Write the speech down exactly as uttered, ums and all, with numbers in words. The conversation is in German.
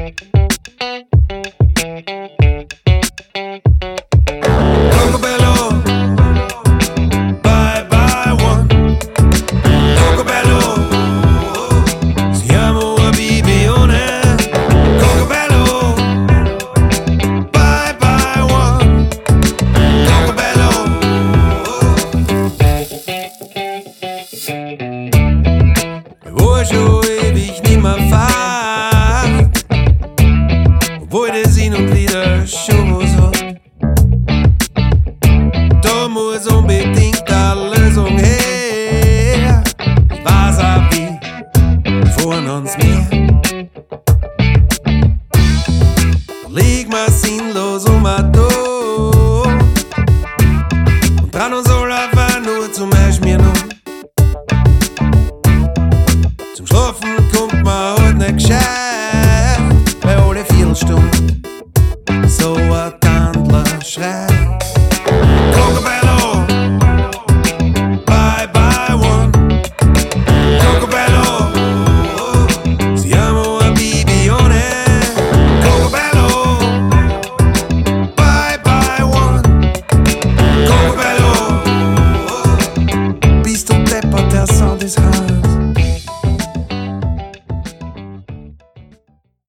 Wo ich schon ewig nicht mehr fahr, obwohl das hin und wieder schon was hat. Da muss unbedingt eine Lösung her. Ich weiß auch wie, von uns mehr. Leg mal sinnlos um ein Tor.